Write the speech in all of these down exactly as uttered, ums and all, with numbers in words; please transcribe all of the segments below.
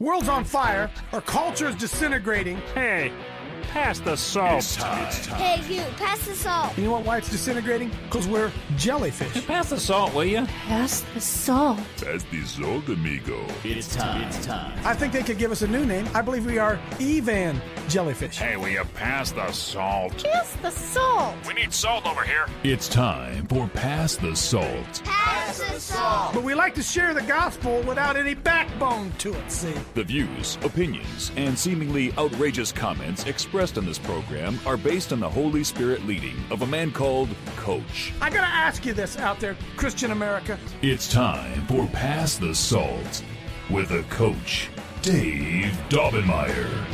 World's on fire. Our culture is disintegrating. Hey, pass the salt. It's time. It's time. Hey, you, pass the salt. You know what, why it's disintegrating? Because we're jellyfish. Pass the salt, will you? Pass the salt. Pass the salt, amigo. It's time. It's time. I think they could give us a new name. I believe we are Evan jellyfish. Hey, will you pass the salt? Pass the salt. We need salt over here. It's time for Pass the Salt. Pass the salt. But we like to share the gospel without any backbone to it, see? The views, opinions, and seemingly outrageous comments expressed on this program are based on the Holy Spirit leading of a man called Coach. I gotta ask you this out there, Christian America. It's time for Pass the Salt with a coach, Dave Daubenmire.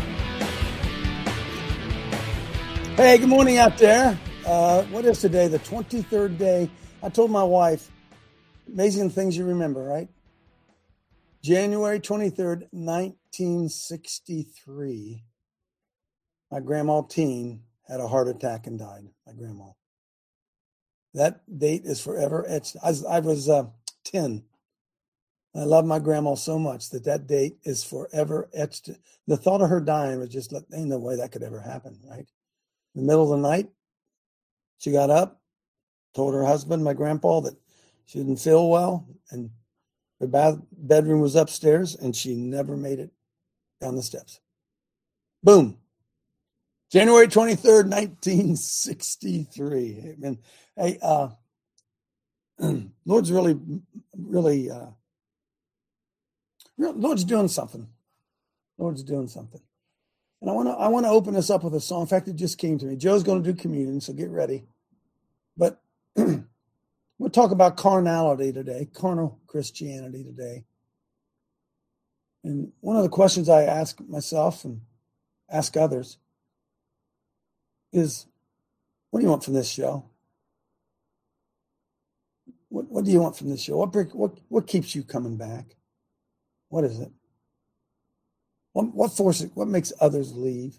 Hey, good morning out there. Uh, what is today? The twenty-third day. I told my wife, amazing things you remember, right? January twenty-third, nineteen sixty-three. My grandma Teen had a heart attack and died. My grandma. That date is forever etched. I was, I was uh, ten. I love my grandma so much that that date is forever etched. The thought of her dying was just, like, ain't no way that could ever happen, right? In the middle of the night, she got up, told her husband, my grandpa, that she didn't feel well, and her bath, bedroom was upstairs, and she never made it down the steps. Boom. January twenty-third, nineteen sixty-three. Amen. Hey, uh, Lord's really, really, uh, Lord's doing something. Lord's doing something. And I want to I want to open this up with a song. In fact, it just came to me. Joe's going to do communion, so get ready. But we'll talk about carnality today, carnal Christianity today. And one of the questions I ask myself and ask others is, what do you want from this show? What What do you want from this show? What what what keeps you coming back? What is it? What, what forces, what makes others leave?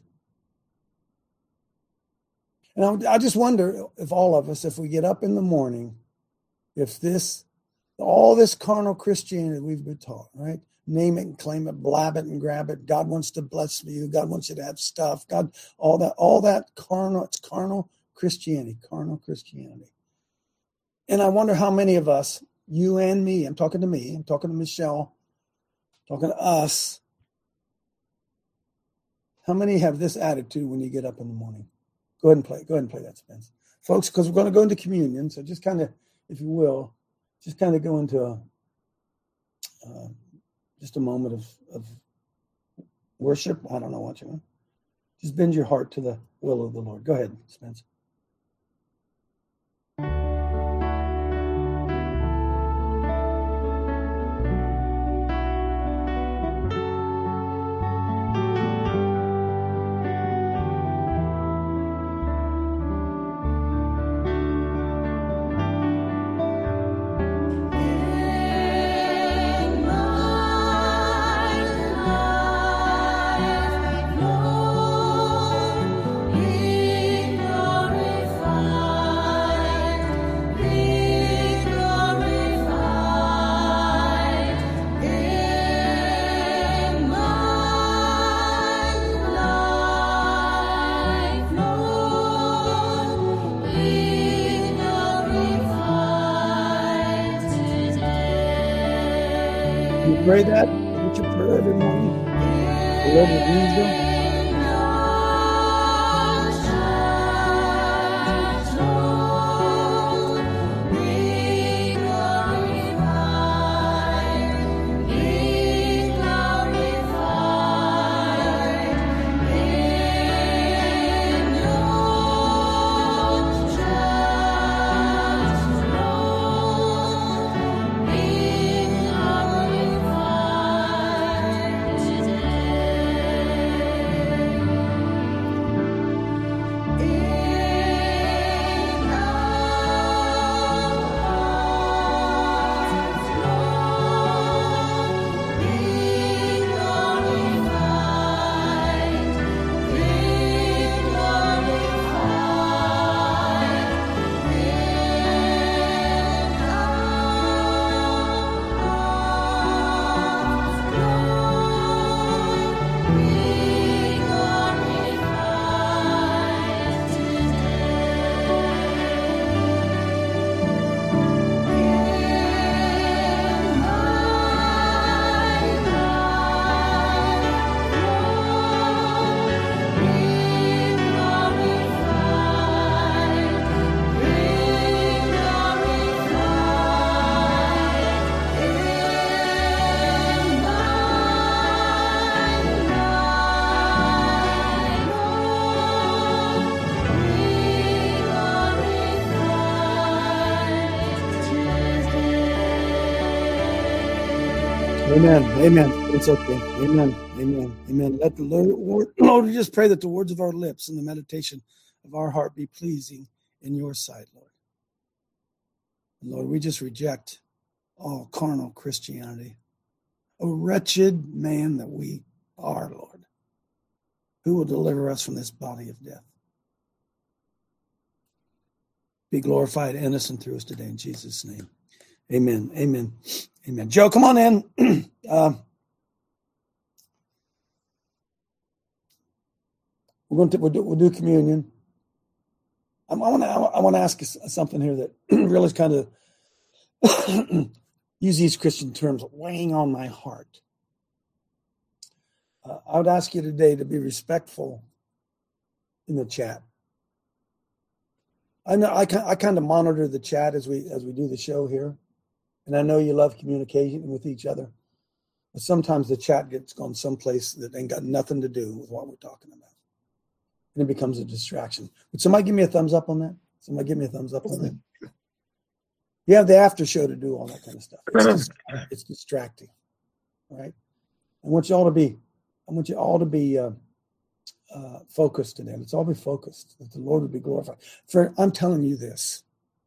And I, I just wonder if all of us, if we get up in the morning, if this, all this carnal Christianity we've been taught, right? Name it and claim it, blab it and grab it. God wants to bless you. God wants you to have stuff. God, all that, all that carnal, it's carnal Christianity, carnal Christianity. And I wonder how many of us, you and me, I'm talking to me, I'm talking to Michelle, talking to us, how many have this attitude when you get up in the morning? Go ahead and play. Go ahead and play that, Spence. Folks, because we're going to go into communion. So just kind of, if you will, just kind of go into a, uh, just a moment of, of worship. I don't know what you want. Just bend your heart to the will of the Lord. Go ahead, Spence. Pray that. Get your prayer every morning. The Lord will use them. Amen. Amen. It's okay. Amen. Amen. Amen. Let the Lord, Lord, we just pray that the words of our lips and the meditation of our heart be pleasing in your sight, Lord. And Lord, we just reject all carnal Christianity. A wretched man that we are, Lord, who will deliver us from this body of death. Be glorified, innocent through us today in Jesus' name. Amen. Amen. Amen. Joe, come on in. uh, we're going to we'll do, we'll do communion. I, I want to I want to ask you something here that really is kind of use these Christian terms, weighing on my heart. Uh, I would ask you today to be respectful in the chat. I know I I kind of monitor the chat as we as we do the show here. And I know you love communicating with each other, but sometimes the chat gets gone someplace that ain't got nothing to do with what we're talking about. And it becomes a distraction. Would somebody give me a thumbs up on that? Somebody give me a thumbs up on that. You have the after show to do all that kind of stuff. It's, it's distracting, right? I want you all to be, I want you all to be uh, uh, focused today. Let's all be focused, that the Lord would be glorified. For I'm telling you this.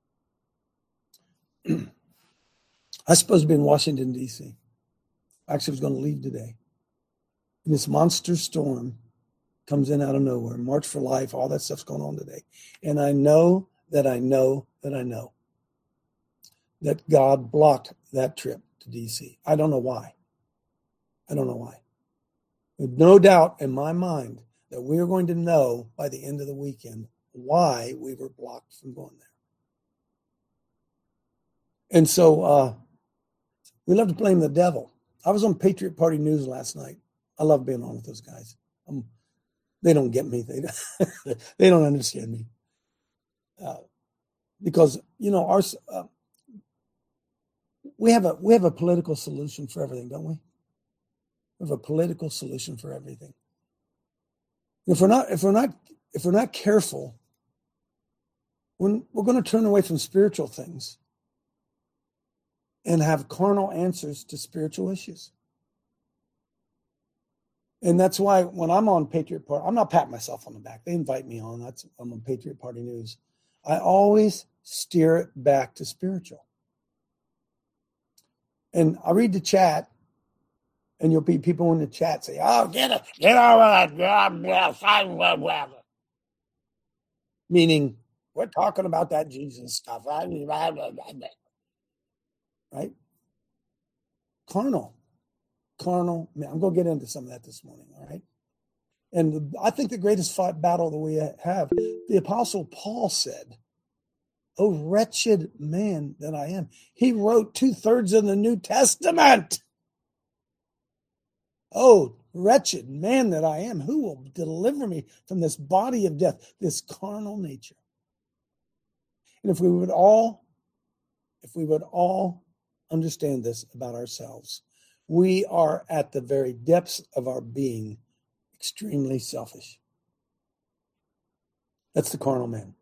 I was supposed to be in Washington, D C Actually, I was going to leave today. And this monster storm comes in out of nowhere. March for Life, all that stuff's going on today. And I know that I know that I know that God blocked that trip to D C I don't know why. I don't know why. With no doubt in my mind that we are going to know by the end of the weekend why we were blocked from going there. And so, uh, we love to blame the devil. I was on Patriot Party News last night. I love being on with those guys. Um, they don't get me. They don't, they don't understand me. Uh, because, you know, our uh, we have a we have a political solution for everything, don't we? We have a political solution for everything. If we're not if we're not if we're not careful, when we're going to turn away from spiritual things and have carnal answers to spiritual issues. And that's why when I'm on Patriot Party, I'm not patting myself on the back. They invite me on. That's I'm on Patriot Party News. I always steer it back to spiritual. And I read the chat, and you'll be people in the chat say, "Oh, get it, get over that," meaning we're talking about that Jesus stuff, right? Right? Carnal. Carnal. Man, I'm going to get into some of that this morning, all right? And I think the greatest fight battle that we have, the Apostle Paul said, "Oh, wretched man that I am." He wrote two-thirds of the New Testament. "Oh, wretched man that I am, who will deliver me from this body of death, this carnal nature?" And if we would all, if we would all understand this about ourselves, we are at the very depths of our being extremely selfish. That's the carnal man.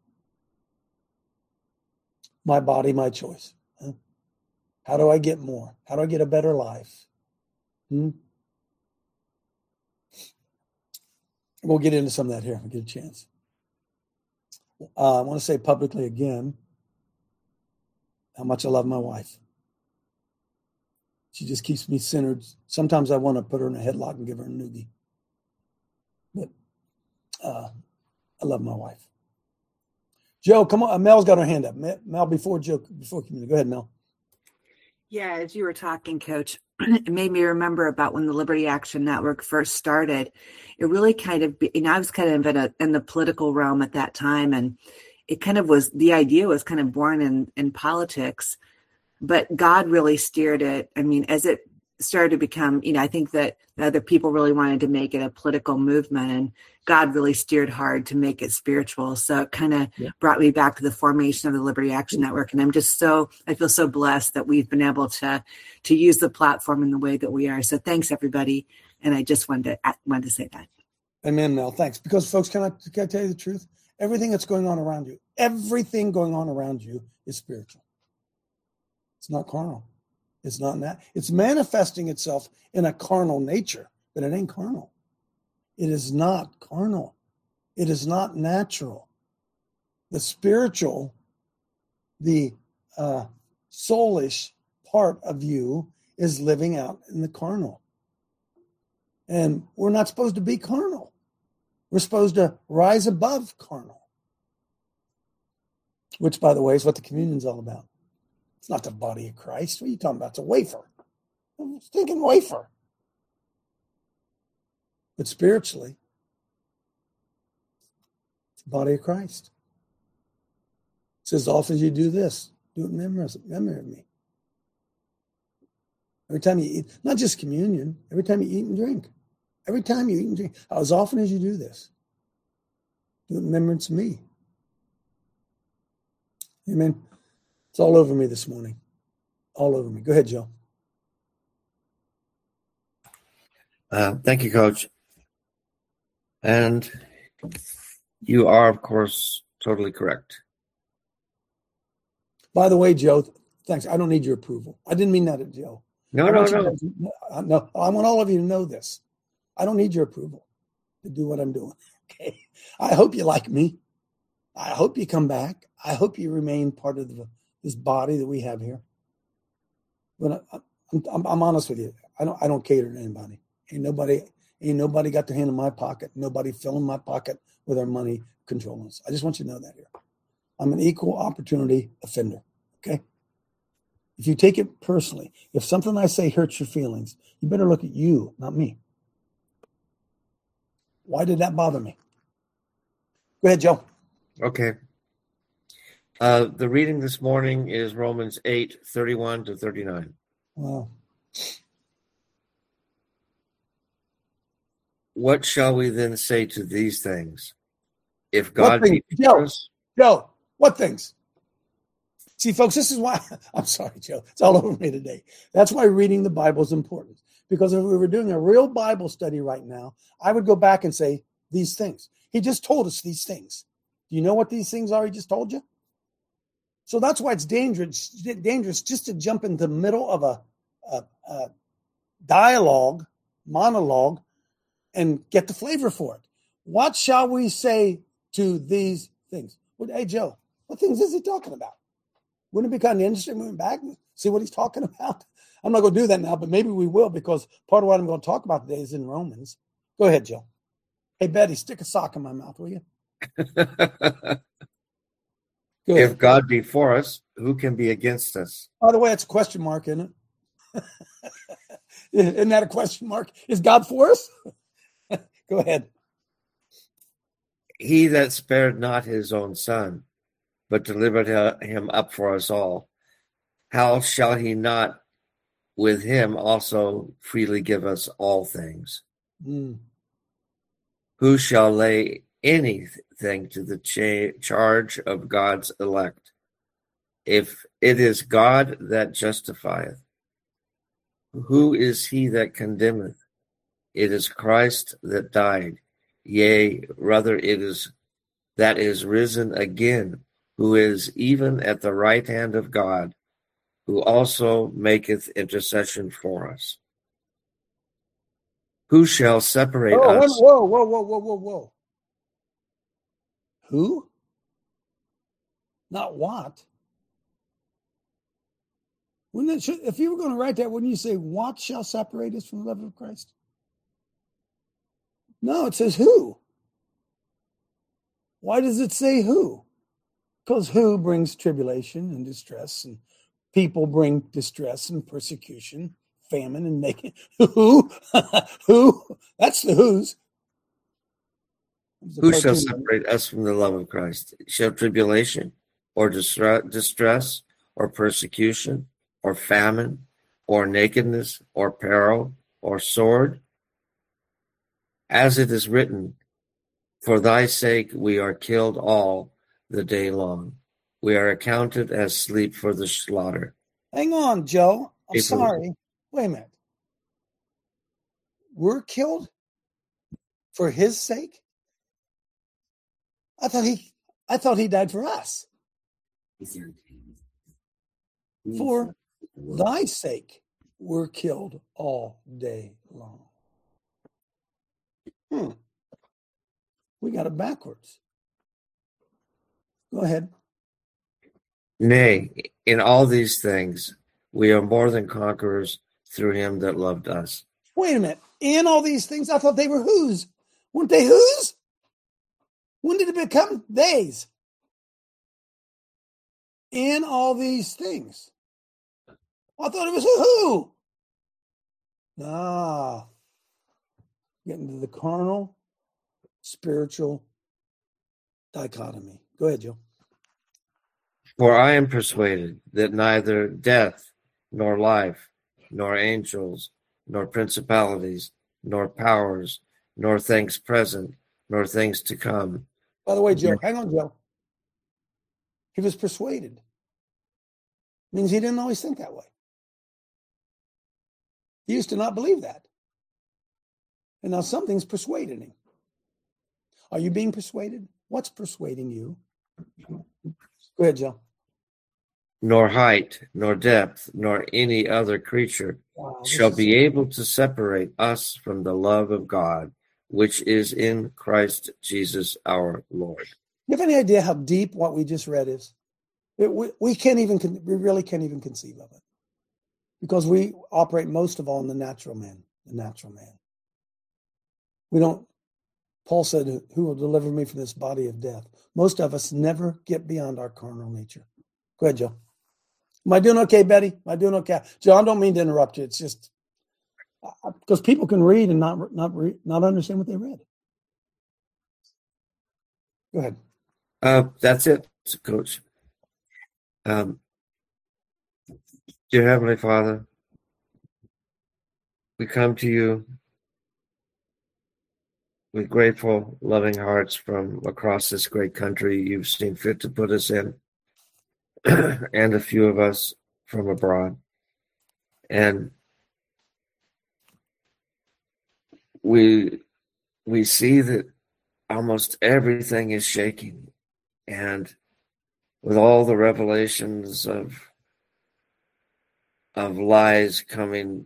My body, my choice. Huh? How do I get more? How do I get a better life? Hmm? We'll get into some of that here if we get a chance. Uh, I want to say publicly again how much I love my wife. She just keeps me centered. Sometimes I want to put her in a headlock and give her a noogie. But uh, I love my wife. Joe, come on. Mel's got her hand up. Mel, before Joe, before community. Go ahead, Mel. Yeah, as you were talking, Coach, it made me remember about when the Liberty Action Network first started. It really kind of, you know, I was kind of in, a, in the political realm at that time, and it kind of was, the idea was kind of born in, in politics, but God really steered it. I mean, as it started to become, you know, I think that the other people really wanted to make it a political movement, and God really steered hard to make it spiritual. So it kind of yeah. brought me back to the formation of the Liberty Action Network. And I'm just so, I feel so blessed that we've been able to, to use the platform in the way that we are. So thanks, everybody. And I just wanted to, wanted to say that. Amen, Mel. Thanks. Because folks, can I, can I tell you the truth? Everything that's going on around you, everything going on around you is spiritual. It's not carnal. It's not that. It's manifesting itself in a carnal nature, but it ain't carnal. It is not carnal. It is not natural. The spiritual, the uh, soulish part of you is living out in the carnal. And we're not supposed to be carnal. We're supposed to rise above carnal. Which, by the way, is what the communion's all about. It's not the body of Christ. What are you talking about? It's a wafer. A stinking wafer. But spiritually, it's the body of Christ. It says, as often as you do this, do it in memory of me. Every time you eat, not just communion, every time you eat and drink. Every time you eat and drink, as often as you do this, do it in remembrance of me. Amen. It's all over me this morning. All over me. Go ahead, Joe. Uh, thank you, Coach. And you are, of course, totally correct. By the way, Joe, thanks. I don't need your approval. I didn't mean that at Joe. No, no, no. To, no. I want all of you to know this. I don't need your approval to do what I'm doing. Okay. I hope you like me. I hope you come back. I hope you remain part of the, this body that we have here. But I, I'm, I'm honest with you. I don't. I don't cater to anybody. Ain't nobody. Ain't nobody got their hand in my pocket. Nobody filling my pocket with their money, controlling us. I just want you to know that here. I'm an equal opportunity offender. Okay. If you take it personally, if something I say hurts your feelings, you better look at you, not me. Why did that bother me? Go ahead, Joe. Okay. Uh, the reading this morning is Romans eight, thirty-one to thirty-nine. Wow. What shall we then say to these things? If God be for Joe, us, Joe, what things? See, folks, this is why, I'm sorry, Joe, it's all over me today. That's why reading the Bible is important. Because if we were doing a real Bible study right now, I would go back and say these things. He just told us these things. Do you know what these things are he just told you? So that's why it's dangerous, dangerous just to jump into the middle of a, a, a dialogue, monologue, and get the flavor for it. What shall we say to these things? Well, hey, Joe, what things is he talking about? Wouldn't it be kind of interesting moving back and see what he's talking about? I'm not going to do that now, but maybe we will, because part of what I'm going to talk about today is in Romans. Go ahead, Joe. Hey, Betty, stick a sock in my mouth, will you? If God be for us, who can be against us? By the way, it's a question mark, isn't it? Isn't that a question mark? Is God for us? Go ahead. He that spared not his own son, but delivered him up for us all, how shall he not with him also freely give us all things? Mm. Who shall lay anything to the cha- charge of God's elect? If it is God that justifieth, who is he that condemneth? It is Christ that died, yea, rather it is that is risen again, who is even at the right hand of God, who also maketh intercession for us. Who shall separate oh, us? Whoa, whoa, whoa, whoa, whoa, whoa. Who? Not what? Wouldn't it, if you were going to write that, wouldn't you say, what shall separate us from the love of Christ? No, it says who. Why does it say who? Because who brings tribulation and distress, and people bring distress and persecution, famine and naked. Who? Who? That's the who's. Who shall separate us from the love of Christ? Shall tribulation or distress, distress or persecution or famine or nakedness or peril or sword? As it is written, for thy sake we are killed all the day long. We are accounted as sleep for the slaughter. Hang on, Joe. I'm April. sorry. Wait a minute. We're killed for his sake? I thought he I thought he died for us. For thy sake were killed all day long. Hmm. We got it backwards. Go ahead. Nay, in all these things, we are more than conquerors through him that loved us. Wait a minute. In all these things, I thought they were whose. Weren't they whose? When did it become theys? In all these things. I thought it was who. Ah. Getting to the carnal, spiritual dichotomy. Go ahead, Joe. For I am persuaded that neither death, nor life, nor angels, nor principalities, nor powers, nor things present, nor things to come. By the way, Joe, hang on, Joe. He was persuaded. Means he didn't always think that way. He used to not believe that. And now something's persuaded him. Are you being persuaded? What's persuading you? Go ahead, Joe. Nor height, nor depth, nor any other creature Wow, shall is... be able to separate us from the love of God, which is in Christ Jesus our Lord. You have any idea how deep what we just read is? It, we, we can't even, we really can't even conceive of it. Because we operate most of all in the natural man, the natural man. We don't, Paul said, who will deliver me from this body of death? Most of us never get beyond our carnal nature. Go ahead, Joe. Am I doing okay, Betty? Am I doing okay? Joe, I don't mean to interrupt you. It's just uh, because people can read and not not re, not understand what they read. Go ahead. Uh, that's it, Coach. Um, dear Heavenly Father, we come to you with grateful, loving hearts from across this great country you've seen fit to put us in, and a few of us from abroad. And we we see that almost everything is shaking. And with all the revelations of of lies coming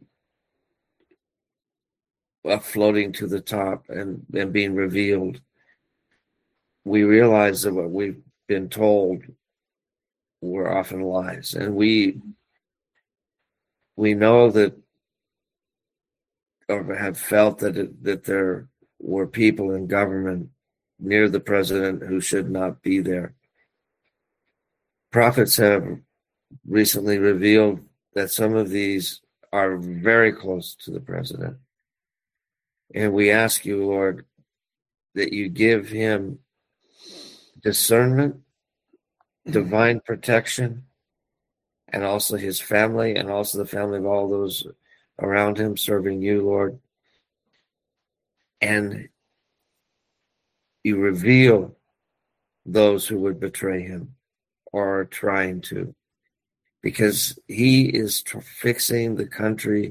uh, floating to the top and, and being revealed, we realize that what we've been told were often lies. And we we know that, or have felt that it, that there were people in government near the president who should not be there. Prophets have recently revealed that some of these are very close to the president. And we ask you, Lord, that you give him discernment, divine protection, and also his family, and also the family of all those around him serving you, Lord. And you reveal those who would betray him or are trying to, because he is tr- fixing the country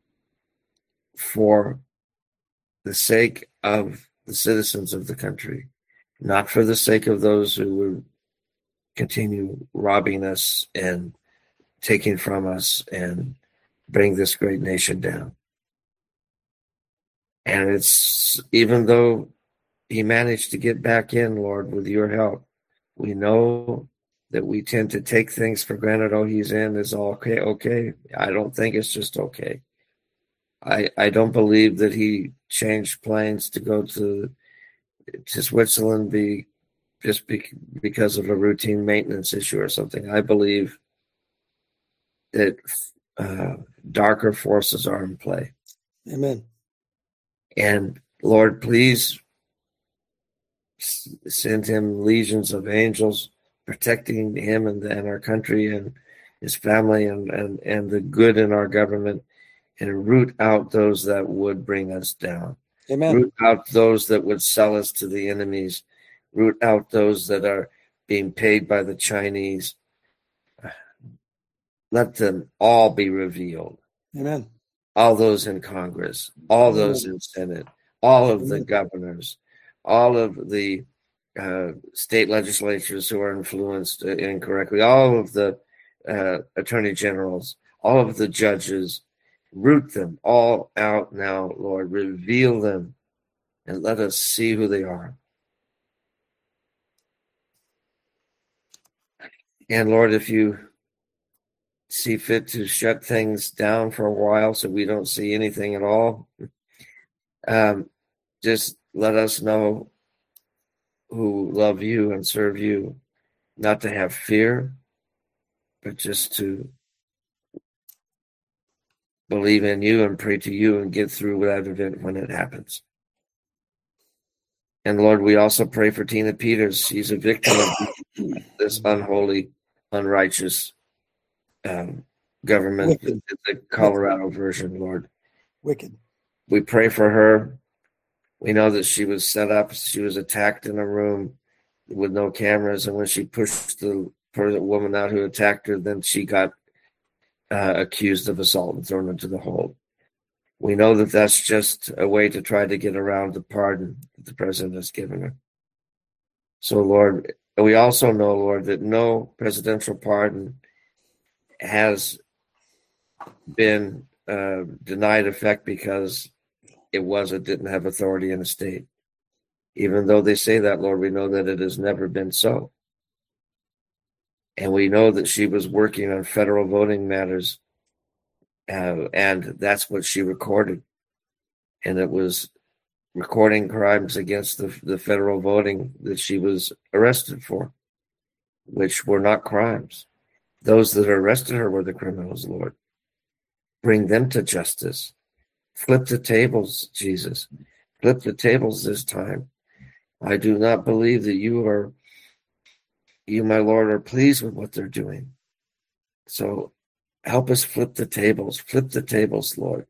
for the sake of the citizens of the country, not for the sake of those who would continue robbing us and taking from us and bring this great nation down. And it's, even though he managed to get back in, Lord, with your help, we know that we tend to take things for granted. Oh, he's in, is all okay. Okay. I don't think it's just okay. I I don't believe that he changed planes to go to to Switzerland be just be, because of a routine maintenance issue or something. I believe that uh, darker forces are in play. Amen. And Lord, please send him legions of angels protecting him and, and our country and his family and, and, and the good in our government, and root out those that would bring us down. Amen. Root out those that would sell us to the enemies. Root out those that are being paid by the Chinese. Let them all be revealed. Amen. All those in Congress, all those in Senate, all of the governors, all of the uh, state legislatures who are influenced incorrectly, all of the uh, attorney generals, all of the judges. Root them all out now, Lord. Reveal them and let us see who they are. And Lord, if you see fit to shut things down for a while so we don't see anything at all, um, just let us know who love you and serve you, not to have fear, but just to believe in you and pray to you and get through that event when it happens. And Lord, we also pray for Tina Peters. She's a victim of this unholy, unrighteous um, government, the, the Colorado Wicked. version, Lord. Wicked. We pray for her. We know that she was set up. She was attacked in a room with no cameras. And when she pushed the woman out who attacked her, then she got uh, accused of assault and thrown into the hole. We know that that's just a way to try to get around the pardon that the president has given her. So, Lord, we also know, Lord, that no presidential pardon has been uh, denied effect because it was or didn't have authority in a state. Even though they say that, Lord, we know that it has never been so. And we know that she was working on federal voting matters, uh, and that's what she recorded. And it was recording crimes against the, the federal voting that she was arrested for, which were not crimes. Those that arrested her were the criminals, Lord. Bring them to justice. Flip the tables, Jesus. Flip the tables this time. I do not believe that you are, you, my Lord, are pleased with what they're doing. So help us flip the tables. Flip the tables, Lord.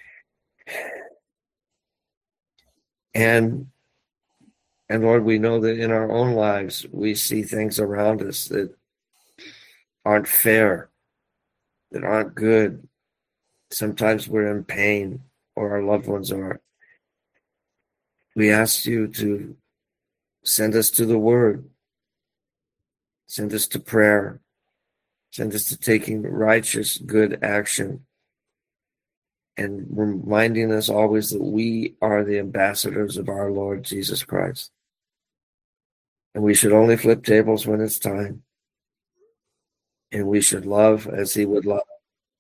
And, and Lord, we know that in our own lives, we see things around us that aren't fair, that aren't good. Sometimes we're in pain, or our loved ones are. We ask you to send us to the Word. Send us to prayer. Send us to taking righteous, good action. And reminding us always that we are the ambassadors of our Lord Jesus Christ. And we should only flip tables when it's time. And we should love as he would love.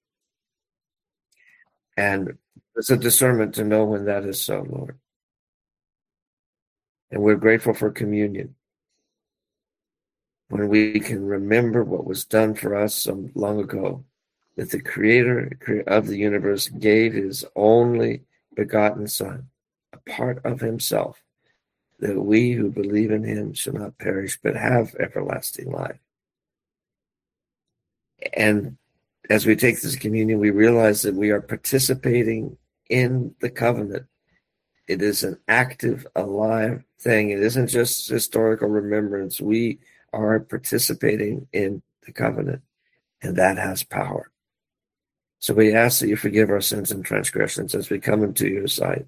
And it's a discernment to know when that is so, Lord. And we're grateful for communion. When we can remember what was done for us so long ago, that the Creator of the universe gave his only begotten Son, a part of himself, that we who believe in him shall not perish, but have everlasting life. And as we take this communion, we realize that we are participating in the covenant. It is an active, alive thing. It isn't just historical remembrance. We are participating in the covenant, and that has power. So we ask that you forgive our sins and transgressions as we come into your sight.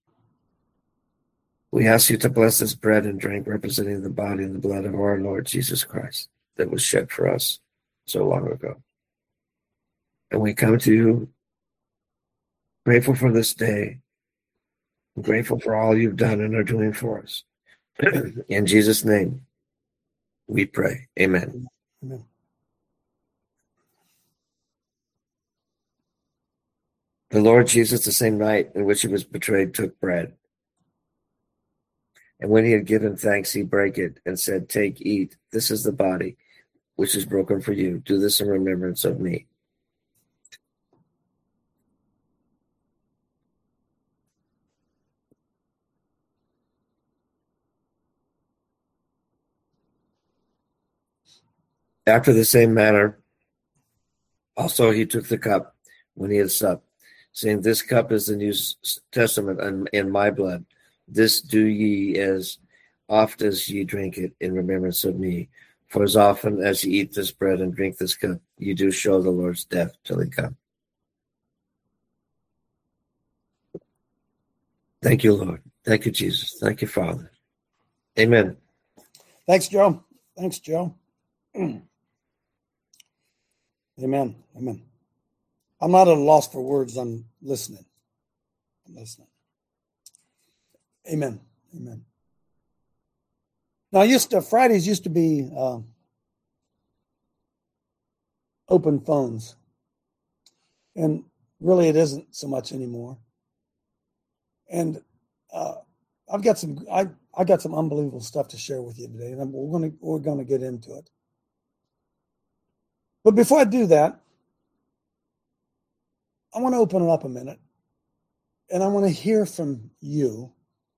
We ask you to bless this bread and drink representing the body and the blood of our Lord Jesus Christ that was shed for us so long ago. And we come to you grateful for this day, grateful for all you've done and are doing for us. In Jesus' name, we pray. Amen. Amen. The Lord Jesus, the same night in which he was betrayed, took bread. And when he had given thanks, he brake it and said, "Take, eat. This is the body, which is broken for you. Do this in remembrance of me." After the same manner, also he took the cup when he had supped, saying, "This cup is the New Testament in my blood. This do ye as oft as ye drink it in remembrance of me. For as often as ye eat this bread and drink this cup, ye do show the Lord's death till he come." Thank you, Lord. Thank you, Jesus. Thank you, Father. Amen. Thanks, Joe. Thanks, Joe. Amen. Amen. I'm not at a loss for words. I'm listening. I'm listening. Amen. Amen. Now, used to Fridays used to be uh, open phones, and really, it isn't so much anymore. And uh, I've got some I I got some unbelievable stuff to share with you today, and I'm, we're going to we're going to get into it. But before I do that, I want to open it up a minute, and I want to hear from you.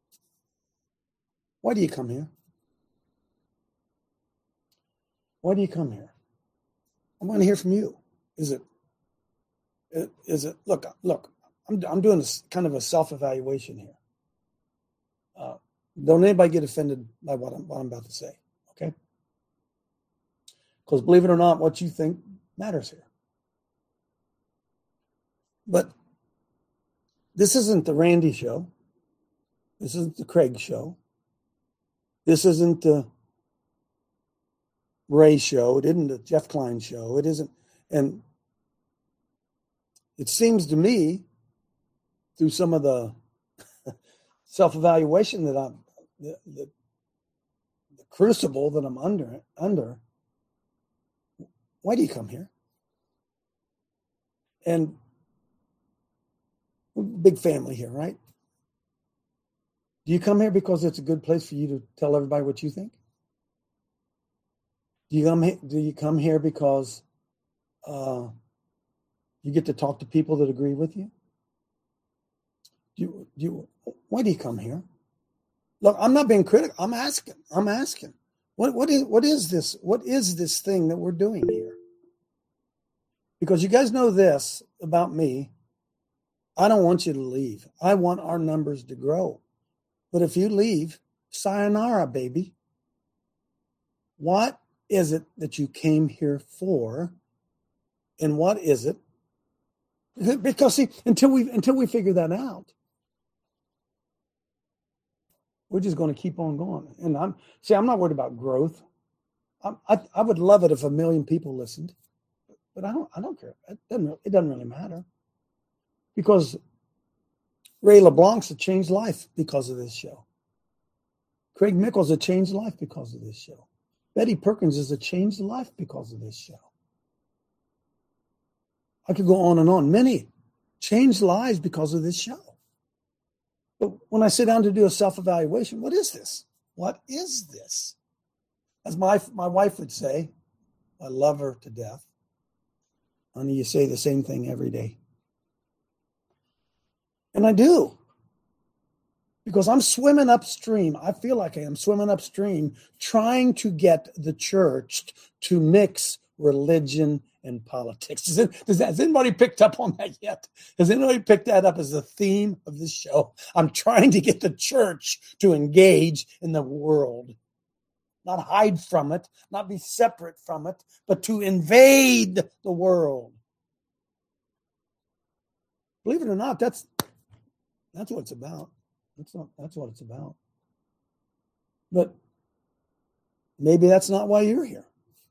Why do you come here? Why do you come here? I want to hear from you. Is it? Is it? Look, look. I'm I'm doing this kind of a self-evaluation here. Uh, don't anybody get offended by what I'm what I'm about to say, okay? Because believe it or not, what you think matters here. But this isn't the Randy show. This isn't the Craig show. This isn't the Ray show. It isn't the Jeff Klein show. It isn't. And it seems to me, through some of the self-evaluation that I'm, the, the, the crucible that I'm under, under, why do you come here? And we're a big family here, right? Do you come here because it's a good place for you to tell everybody what you think? Do you come here, do you come here because uh, you get to talk to people that agree with you? Do you, do you, why do you come here? Look, I'm not being critical. I'm asking. I'm asking. What what is what is this? What is this thing that we're doing here? Because you guys know this about me. I don't want you to leave. I want our numbers to grow. But if you leave, sayonara, baby. What is it that you came here for? And what is it? Because see, until we until we figure that out, we're just going to keep on going. And I'm see, I'm not worried about growth. I'm, I I would love it if a million people listened, but I don't I don't care. It doesn't it doesn't really matter, because Ray LeBlanc's a changed life because of this show. Craig Mickles a changed life because of this show. Betty Perkins is a changed life because of this show. I could go on and on. Many changed lives because of this show. But when I sit down to do a self-evaluation, what is this? What is this? As my my wife would say, I love her to death. Honey, you say the same thing every day. And I do. Because I'm swimming upstream. I feel like I am swimming upstream trying to get the church to mix religion and politics. Does, it, does that, has anybody picked up on that yet? Has anybody picked that up as the theme of this show? I'm trying to get the church to engage in the world. Not hide from it, not be separate from it, but to invade the world. Believe it or not, that's that's what it's about. That's not, that's what it's about. But maybe that's not why you're here.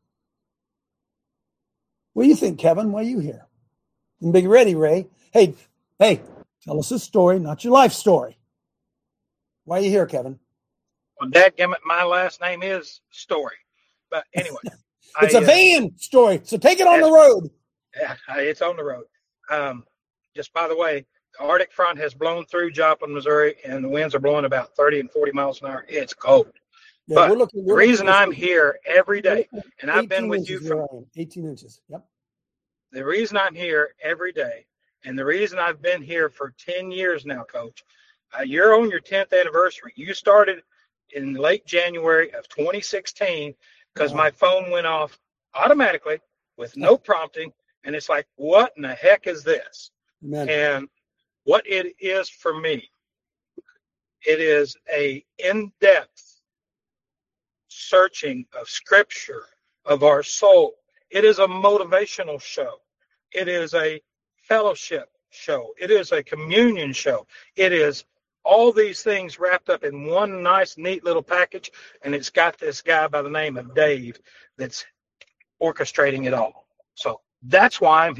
What do you think, Kevin? Why are you here? And be ready, Ray. Hey, hey, tell us a story, not your life story. Why are you here, Kevin? Well, dadgummit, my last name is Story. But anyway. It's I, a van uh, story, so take it on the road. Yeah, it's on the road. Um, just by the way, the Arctic front has blown through Joplin, Missouri, and the winds are blowing about thirty and forty miles an hour. It's cold. Yeah, but we're looking, we're the reason I'm here every day, and I've been with you for eighteen inches. Yep. The reason I'm here every day, and the reason I've been here for ten years now, Coach, uh, you're on your tenth anniversary. You started in late January of twenty sixteen because uh-huh. my phone went off automatically with no prompting, and it's like, what in the heck is this? Amen. And what it is for me, it is a in-depth searching of Scripture, of our soul. It is a motivational show. It is a fellowship show. It is a communion show. It is all these things wrapped up in one nice, neat little package, and it's got this guy by the name of Dave that's orchestrating it all. So that's why I'm here.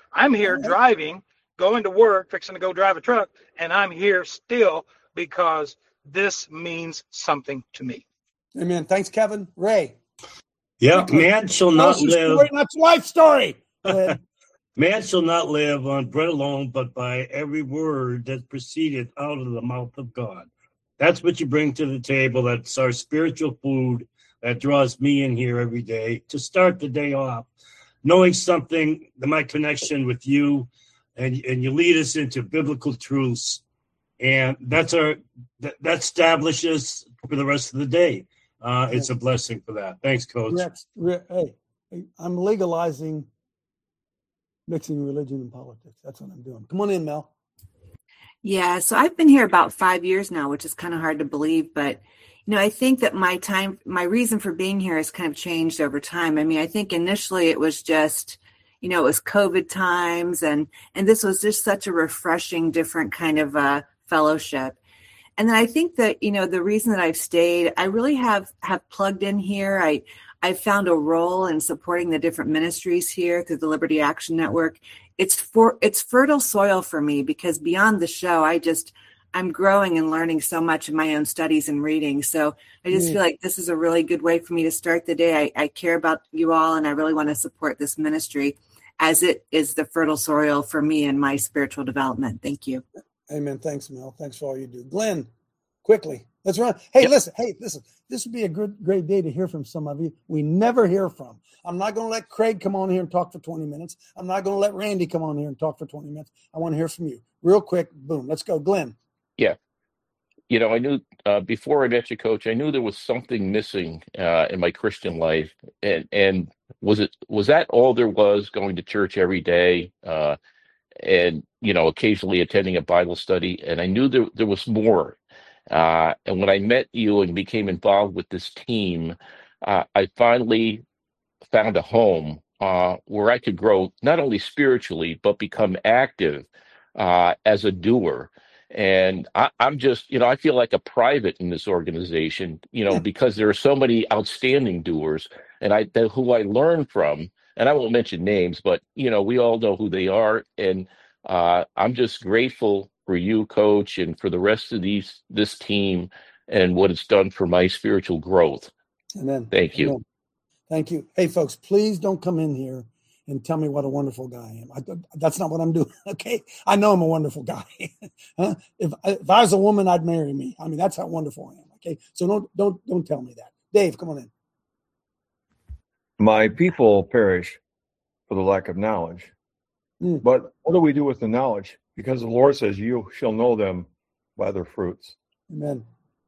I'm here driving, going to work, fixing to go drive a truck, and I'm here still because this means something to me. Amen. Thanks, Kevin. Ray. Yeah, man shall not That's your live. story, that's your life story. Go ahead. Man shall not live on bread alone, but by every word that proceedeth out of the mouth of God. That's what you bring to the table. That's our spiritual food that draws me in here every day to start the day off, knowing something, my connection with you, and, and you lead us into biblical truths. And that's our that, that establishes for the rest of the day. Uh, yeah. It's a blessing for that. Thanks, Coach. Rex, Re- hey, I'm legalizing mixing religion and politics. That's what I'm doing. Come on in, Mel. Yeah, so I've been here about five years now, which is kind of hard to believe, but you know, I think that my time, my reason for being here has kind of changed over time. I mean, I think initially it was just, you know, it was COVID times, and and this was just such a refreshing, different kind of uh, fellowship. And then I think that, you know, the reason that I've stayed, I really have have plugged in here. I I found a role in supporting the different ministries here through the Liberty Action Network. It's for it's fertile soil for me because beyond the show, I just I'm growing and learning so much in my own studies and reading. So I just mm. feel like this is a really good way for me to start the day. I, I care about you all, and I really want to support this ministry as it is the fertile soil for me and my spiritual development. Thank you. Amen. Thanks, Mel. Thanks for all you do. Glenn, quickly. Let's run. Hey, yep. listen. Hey, listen. This would be a good, great day to hear from some of you we never hear from. I'm not going to let Craig come on here and talk for twenty minutes. I'm not going to let Randy come on here and talk for twenty minutes. I want to hear from you. Real quick. Boom. Let's go. Glenn. Yeah. You know, I knew uh, before I met you, Coach, I knew there was something missing uh, in my Christian life. And and was it was that all there was, going to church every day uh, and, you know, occasionally attending a Bible study? And I knew there, there was more. Uh, and when I met you and became involved with this team, uh, I finally found a home uh, where I could grow not only spiritually, but become active uh, as a doer. And I, I'm just, you know, I feel like a private in this organization, you know, because there are so many outstanding doers and I the, who I learn from, and I won't mention names, but, you know, we all know who they are. And uh, I'm just grateful for you, Coach, and for the rest of these this team and what it's done for my spiritual growth. Amen. Thank you. Amen. Thank you. Hey, folks, please don't come in here and tell me what a wonderful guy I am. I, that's not what I'm doing, okay? I know I'm a wonderful guy. huh? If, if I was a woman, I'd marry me. I mean, that's how wonderful I am, okay? So don't don't don't tell me that. Dave, come on in. My people perish for the lack of knowledge. Mm. But what do we do with the knowledge? Because the Lord says, you shall know them by their fruits. Amen.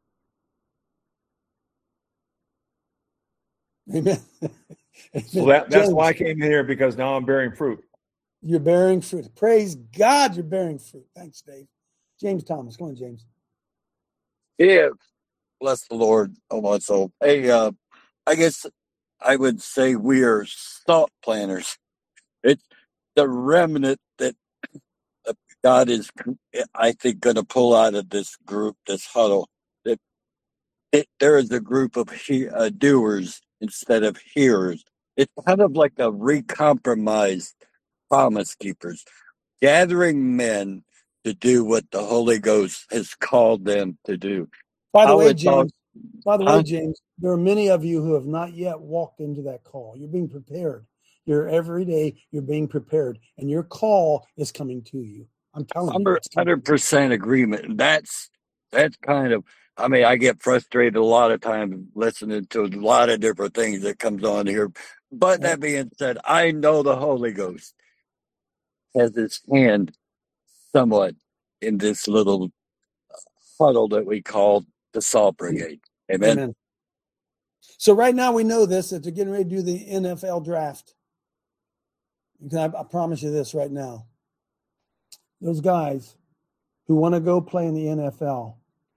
Amen. So that, that's James, why I came in here, because now I'm bearing fruit. You're bearing fruit. Praise God, you're bearing fruit. Thanks, Dave. James Thomas. Come on, James. Yeah. Bless the Lord, oh my soul. Hey, uh, I guess I would say we are salt planters. It's the remnant that God is, I think, going to pull out of this group, this huddle. That it, there is a group of he, uh, doers instead of hearers. It's kind of like a recompromised promise keepers, gathering men to do what the Holy Ghost has called them to do. By the way, James, by the way, James, there are many of you who have not yet walked into that call. You're being prepared. You're every day, you're being prepared, and your call is coming to you. I'm telling you. one hundred percent agreement. That's, that's kind of, I mean, I get frustrated a lot of times listening to a lot of different things that comes on here. But that being said, I know the Holy Ghost has his hand somewhat in this little huddle that we call the Salt Brigade. Amen. Amen. So right now we know this, that they're getting ready to do the N F L draft. I, I promise you this right now. Those guys who want to go play in the N F L,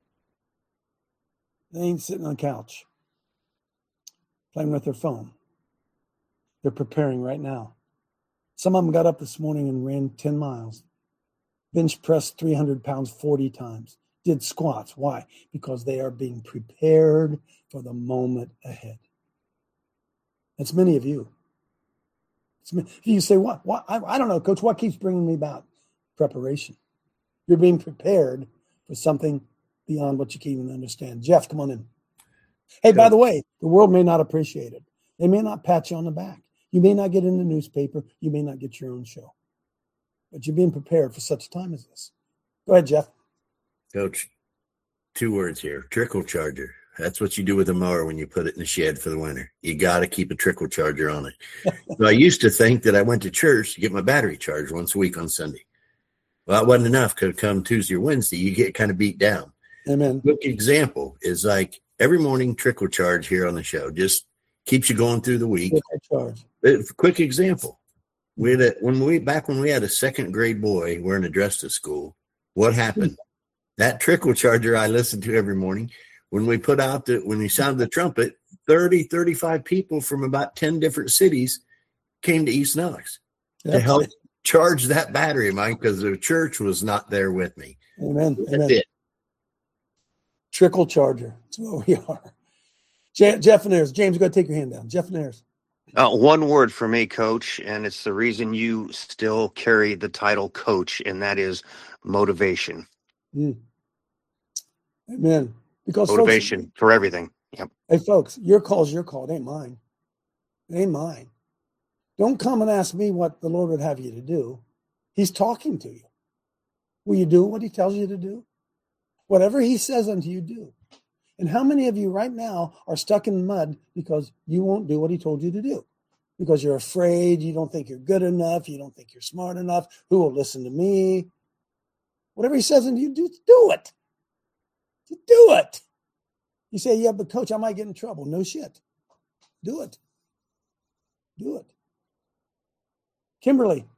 they ain't sitting on the couch playing with their phone. They're preparing right now. Some of them got up this morning and ran ten miles, bench pressed three hundred pounds forty times, did squats. Why? Because they are being prepared for the moment ahead. That's many of you. You say, what? What? I, I don't know, Coach. What keeps bringing me about? Preparation. You're being prepared for something beyond what you can even understand. Jeff, come on in. Hey, by the way, the world may not appreciate it. They may not pat you on the back. You may not get in the newspaper. You may not get your own show. But you're being prepared for such a time as this. Go ahead, Jeff. Coach, two words here. Trickle charger. That's what you do with a mower when you put it in the shed for the winter. You got to keep a trickle charger on it. So I used to think that I went to church to get my battery charged once a week on Sunday. Well, that wasn't enough because come Tuesday or Wednesday, you get kind of beat down. Amen. Quick example is like every morning trickle charge here on the show. Just keeps you going through the week. Trickle charge. Quick example. We had a, when we back when we had a second grade boy wearing a dress to school, what happened? That trickle charger I listened to every morning. When we put out the, when we sounded the trumpet, thirty, thirty-five people from about ten different cities came to East Knox That's to help it. charge that battery, Mike, because the church was not there with me. Amen. That's Amen. it. Trickle charger. That's what we are. Je- Jeff and Ayers. James, go ahead, take your hand down. Jeff and Ayers. Uh, one word for me, Coach, and it's the reason you still carry the title Coach, and that is motivation. Mm. Amen. Because motivation folks, for everything. Yep. Hey, folks, your call's your call. It ain't mine. It ain't mine. Don't come and ask me what the Lord would have you to do. He's talking to you. Will you do what he tells you to do? Whatever he says unto you, do. And how many of you right now are stuck in mud because you won't do what he told you to do? Because you're afraid, you don't think you're good enough, you don't think you're smart enough. Who will listen to me? Whatever he says unto you, do, do it. Do it. You say, yeah, but Coach, I might get in trouble. No shit. Do it. Do it. Kimberly.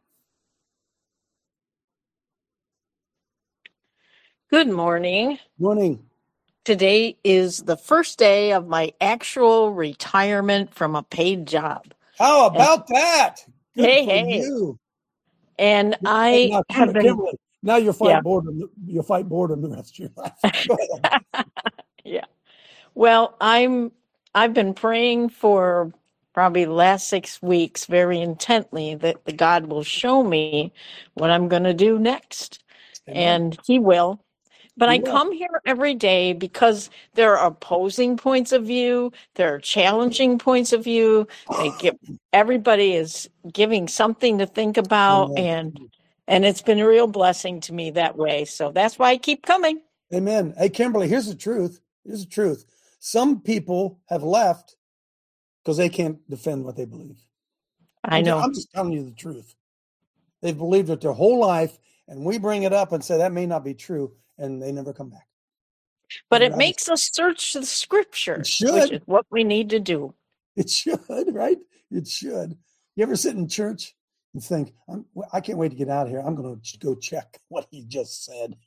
Good morning. Morning. Today is the first day of my actual retirement from a paid job. How about and, that? Good hey, for hey. you. And I now, have been, Kimberly, now you'll fight yeah. boredom. You'll fight boredom the rest of your life. Go ahead. Yeah. Well, I'm I've been praying for probably the last six weeks very intently that the God will show me what I'm going to do next. Amen. And he will. But he I will. Come here every day because there are opposing points of view. There are challenging points of view. They get, everybody is giving something to think about. Amen. And and it's been a real blessing to me that way. So that's why I keep coming. Amen. Hey, Kimberly, here's the truth. Here's the truth. Some people have left because they can't defend what they believe. I know. I'm just telling you the truth. They've believed it their whole life, and we bring it up and say that may not be true, and they never come back. But and it makes us search the scripture, which is what we need to do. It should, right? It should. You ever sit in church and think, I'm, I can't wait to get out of here. I'm going to go check what he just said.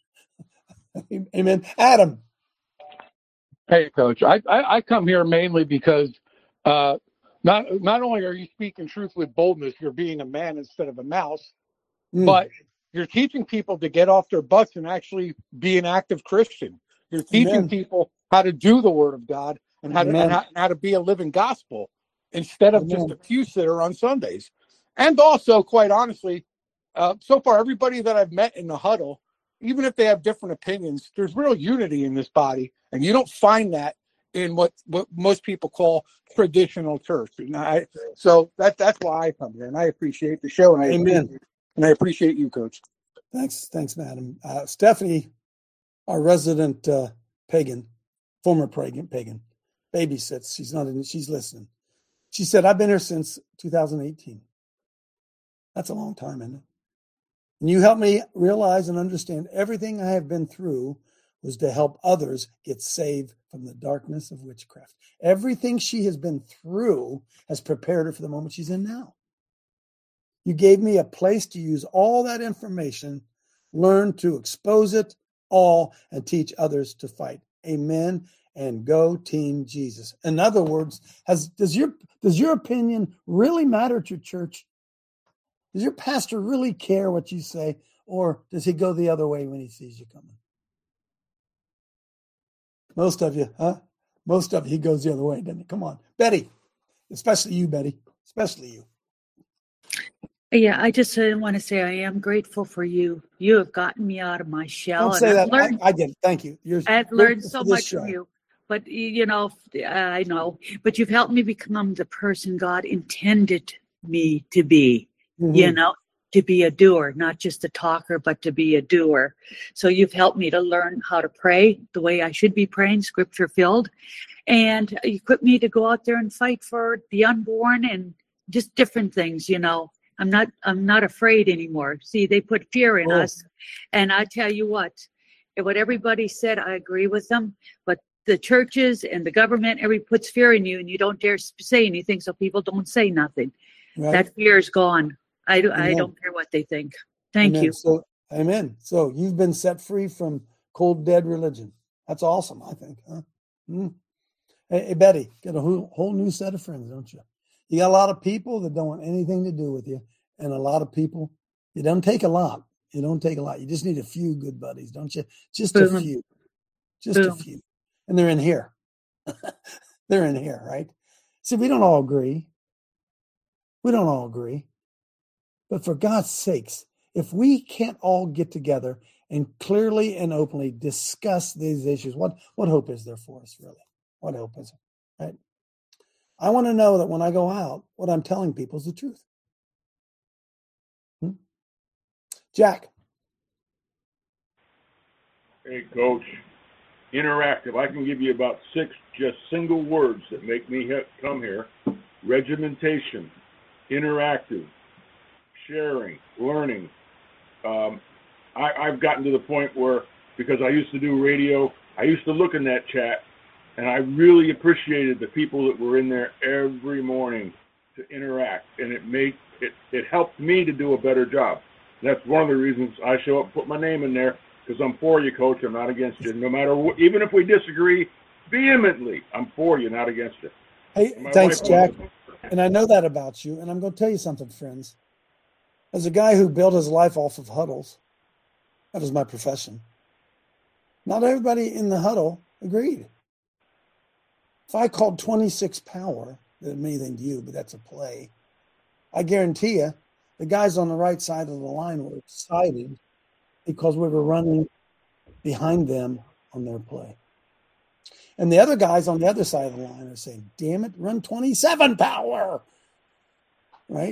Amen. Adam. Hey, Coach. I, I, I come here mainly because uh, not not only are you speaking truth with boldness, you're being a man instead of a mouse, mm. but you're teaching people to get off their butts and actually be an active Christian. You're teaching Amen. People how to do the Word of God and how to and how, how to be a living gospel instead of Amen. Just a pew sitter on Sundays. And also, quite honestly, uh, so far everybody that I've met in the huddle, even if they have different opinions, there's real unity in this body. And you don't find that in what, what most people call traditional church. And I, so that that's why I come here. And I appreciate the show. And I, Amen. And I appreciate you, Coach. Thanks. Thanks, madam. Uh, Stephanie, our resident uh, pagan, former pagan, pagan, babysits. She's not in, she's listening. She said, I've been here since two thousand eighteen. That's a long time, isn't it? And you helped me realize and understand everything I have been through was to help others get saved from the darkness of witchcraft. Everything she has been through has prepared her for the moment she's in now. You gave me a place to use all that information, learn to expose it all, and teach others to fight. Amen. And go Team Jesus. In other words, has does your does your opinion really matter to church? Does your pastor really care what you say, or does he go the other way when he sees you coming? Most of you, huh? Most of you, he goes the other way, doesn't he? Come on. Betty, especially you, Betty, especially you. Yeah, I just uh, want to say I am grateful for you. You have gotten me out of my shell. Don't and say I've that. learned, I, I get it. Thank you. You're I've learned grateful so for this much from show. you. But, y- you know, uh, I know. But you've helped me become the person God intended me to be, you Mhm. know, to be a doer, not just a talker, but to be a doer. So you've helped me to learn how to pray the way I should be praying, scripture filled. And you equipped me to go out there and fight for the unborn and just different things, you know. I'm not I'm not afraid anymore. See, they put fear in Cool. us. And I tell you what, what everybody said, I agree with them. But the churches and the government, everybody puts fear in you and you don't dare s- say anything, so people don't say nothing. Right. That fear is gone. I, do, I Amen. don't care what they think. Thank Amen. you. So, amen. So you've been set free from cold, dead religion. That's awesome, I think. Huh? Mm. Hey, hey, Betty, got a whole, whole new set of friends, don't you? You got a lot of people that don't want anything to do with you, and a lot of people. It doesn't take a lot. You don't take a lot. You just need a few good buddies, don't you? Just a Boom. few. Just a Boom. few. And they're in here. They're in here, right? See, we don't all agree. We don't all agree. But for God's sakes, if we can't all get together and clearly and openly discuss these issues, what, what hope is there for us, really? What hope is there, right? I want to know that when I go out, what I'm telling people is the truth. Hmm? Jack. Hey, Coach. Interactive. I can give you about six just single words that make me he- come here. Regimentation, interactive, sharing, learning. Um, I, I've gotten to the point where, because I used to do radio, I used to look in that chat, and I really appreciated the people that were in there every morning to interact, and it made it, it helped me to do a better job. And that's one of the reasons I show up and put my name in there, because I'm for you, Coach. I'm not against you. No matter what, even if we disagree vehemently, I'm for you, not against you. Hey, And my thanks, wife Jack. was- And I know that about you. And I'm going to tell you something, friends. As a guy who built his life off of huddles, that was my profession. Not everybody in the huddle agreed. If I called twenty-six power, that doesn't mean anything to you, but that's a play. I guarantee you, the guys on the right side of the line were excited because we were running behind them on their play. And the other guys on the other side of the line are saying, damn it, run twenty-seven power, right?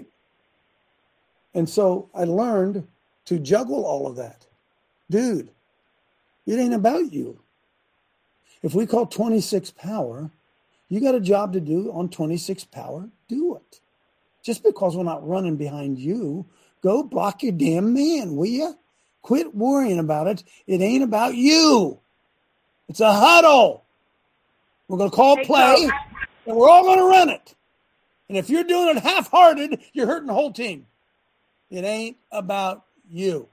And so I learned to juggle all of that. Dude, it ain't about you. If we call twenty-six power, you got a job to do on twenty-six power, do it. Just because we're not running behind you, go block your damn man, will you? Quit worrying about it. It ain't about you. It's a huddle. We're going to call Hey, play, Coach. and we're all going to run it. And if you're doing it half-hearted, you're hurting the whole team. It ain't about you.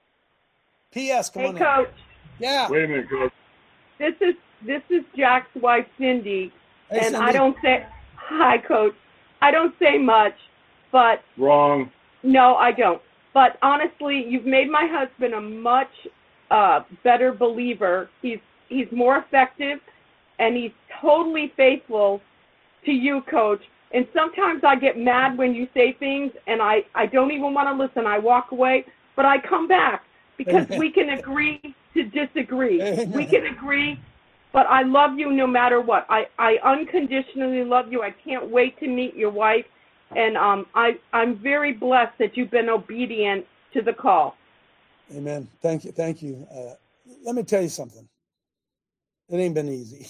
P S. Come Hey, on Coach. in. Yeah. Wait a minute, Coach. This is this is Jack's wife, Cindy, Hey, and I Cindy. don't say hi, Coach. I don't say much, but Wrong. no, I don't. But honestly, you've made my husband a much uh, better believer. He's he's more effective, and he's totally faithful to you, Coach. And sometimes I get mad when you say things, and I, I don't even want to listen. I walk away, but I come back because Amen. we can agree to disagree. Amen. We can agree, but I love you no matter what. I, I unconditionally love you. I can't wait to meet your wife, and um, I, I'm very blessed that you've been obedient to the call. Amen. Thank you. Thank you. Uh, let me tell you something. It ain't been easy.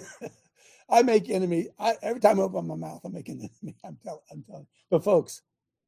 I make enemy. I, every time I open my mouth, I make an enemy. I'm telling. I'm telling. But folks,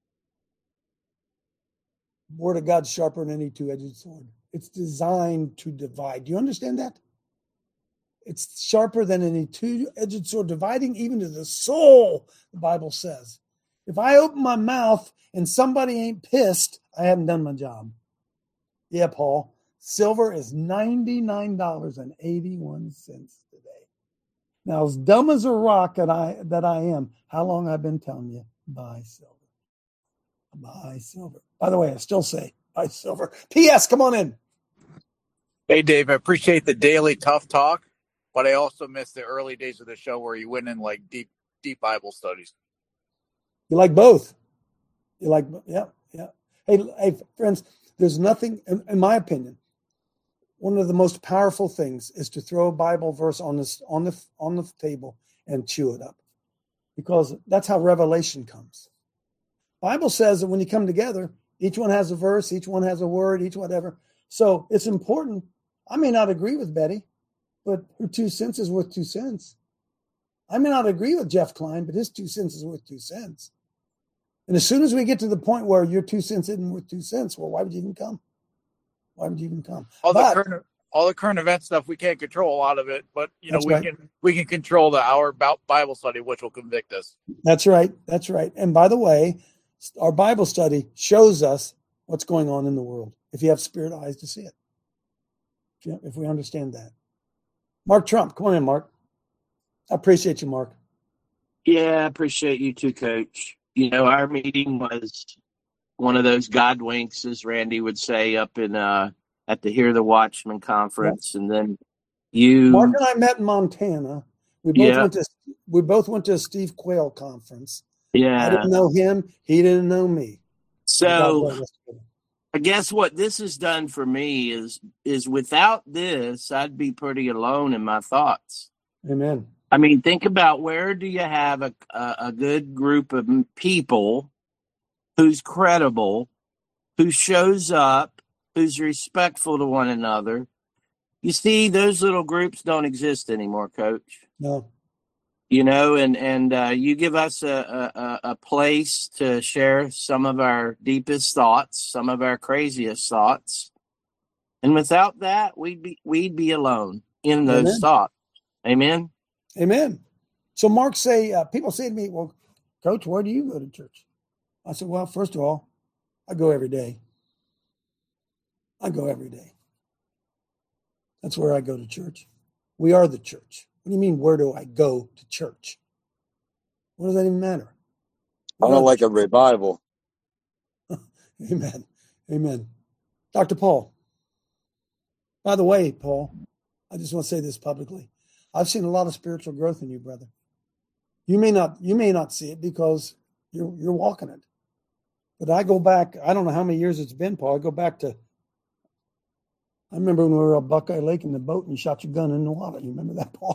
word of God's sharper than any two-edged sword. It's designed to divide. Do you understand that? It's sharper than any two-edged sword, dividing even to the soul, the Bible says. If I open my mouth and somebody ain't pissed, I haven't done my job. Yeah, Paul. Silver is ninety-nine dollars and eighty-one cents today. Now, as dumb as a rock that I that I am, how long I've been telling you, buy silver. Buy silver. By the way, I still say buy silver. P S. Come on in. Hey, Dave, I appreciate the daily tough talk, but I also miss the early days of the show where you went in like deep, deep Bible studies. You like both. You like, yeah, yeah. Hey, hey, friends, there's nothing, in, in my opinion, one of the most powerful things is to throw a Bible verse on this on the on the table and chew it up, because that's how revelation comes. Bible says that when you come together, each one has a verse, each one has a word, each whatever. So it's important. I may not agree with Betty, but her two cents is worth two cents. I may not agree with Jeff Klein, but his two cents is worth two cents. And as soon as we get to the point where your two cents isn't worth two cents, well, why would you even come? Why would you even come? All But- the current, all the current event stuff, we can't control a lot of it, but you know That's we right. can we can control the hour about Bible study, which will convict us. That's right. That's right. And by the way, our Bible study shows us what's going on in the world, if you have spirit eyes to see it, if, you, if we understand that. Mark Trump, come on in, Mark. I appreciate you, Mark. Yeah, I appreciate you too, Coach. You know, our meeting was one of those God winks, as Randy would say, up in uh, at the Hear the Watchman conference, and then you, Mark and I met in Montana. We both Yeah. went to we both went to a Steve Quayle conference. yeah. I didn't know him. He didn't know me. God So bless us. I guess what this has done for me is is without this, I'd be pretty alone in my thoughts. Amen. I mean, think about where do you have a a, a good group of m- people who's credible, who shows up, who's respectful to one another. You see, those little groups don't exist anymore, Coach. No. You know, and and uh, you give us a, a a place to share some of our deepest thoughts, some of our craziest thoughts, and without that, we'd be we'd be alone in those Amen. thoughts. Amen. Amen. So Mark say, uh, people say to me, well, Coach, where do you go to church? I said, well, first of all, I go every day. I go every day. That's where I go to church. We are the church. What do you mean, where do I go to church? What does that even matter? I don't like a revival. Amen. Amen. Doctor Paul. By the way, Paul, I just want to say this publicly. I've seen a lot of spiritual growth in you, brother. You may not you may not see it because you're you're walking it. But I go back, I don't know how many years it's been, Paul. I go back to I remember when we were at Buckeye Lake in the boat and you shot your gun in the water. You remember that, Paul?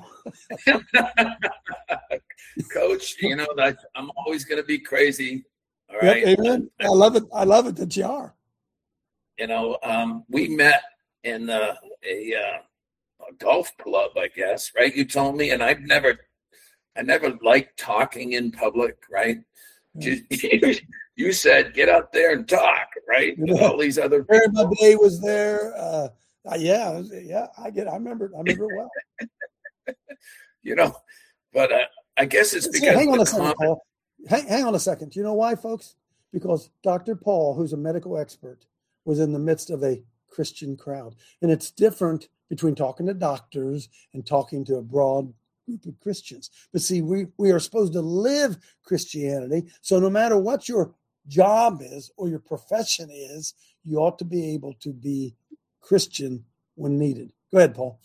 Coach, you know that I'm always going to be crazy. All Yep, right. amen. I love it. I love it that you are. You know, um, we met in uh, a, uh, a golf club, I guess, right? You told me, and I've never, I never liked talking in public, right? You, you said, get out there and talk, right? With all these other Barry people. Day was there. Uh, uh, yeah, it was- yeah, I get. I remember. I remember it well. You know, but uh, I guess it's Say, because hang on the a second, common- Paul. Hang, hang on a second. Do you know why, folks? Because Doctor Paul, who's a medical expert, was in the midst of a Christian crowd, and it's different between talking to doctors and talking to a broad group of Christians. But see, we we are supposed to live Christianity. So no matter what your job is or your profession is, you ought to be able to be Christian when needed. Go ahead, Paul.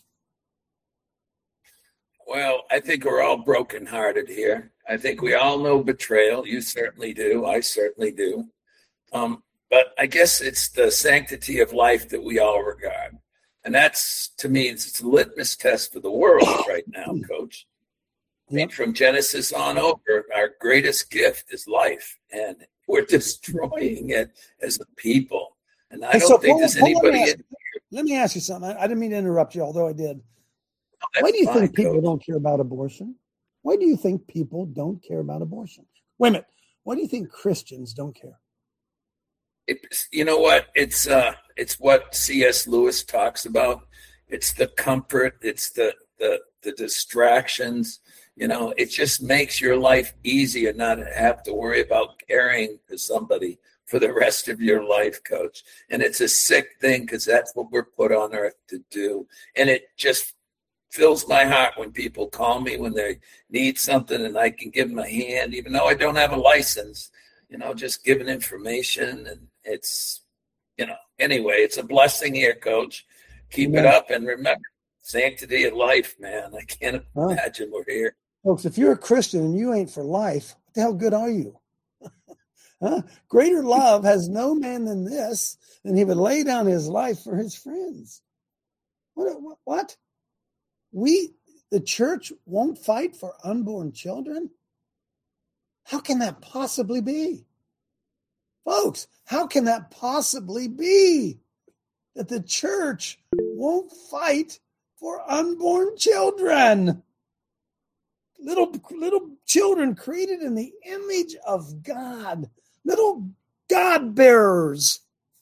Well, I think we're all brokenhearted here. I think we all know betrayal. You certainly do. I certainly do. Um, but I guess it's the sanctity of life that we all regard. And that's, to me, it's a litmus test for the world right now, Coach. I mean, from Genesis on over, our greatest gift is life. And we're destroying it as a people. And I Hey, don't so think Paul- there's Paul, let me anybody ask- in Let me ask you something. I, I didn't mean to interrupt you, although I did. that's Why do you fine, think people Coach. don't care about abortion? Why do you think people don't care about abortion? Wait a minute. Why do you think Christians don't care? It's, you know what? It's uh, it's what C S Lewis talks about. It's the comfort. It's the the the distractions. You know, it just makes your life easier not to have to worry about caring for somebody for the rest of your life, Coach. And it's a sick thing because that's what we're put on earth to do. And it just fills my heart when people call me when they need something and I can give them a hand, even though I don't have a license, you know, just giving information. And it's, you know, anyway, it's a blessing here, Coach. Keep it Amen. up. And remember, sanctity of life, man. I can't Huh? imagine we're here. Folks, if you're a Christian and you ain't for life, what the hell good are you? Huh? Greater love has no man than this, than he would lay down his life for his friends. What? What? We, the church, won't fight for unborn children? How can that possibly be? Folks, how can that possibly be? That the church won't fight for unborn children. Little, little children created in the image of God. Little God bearers.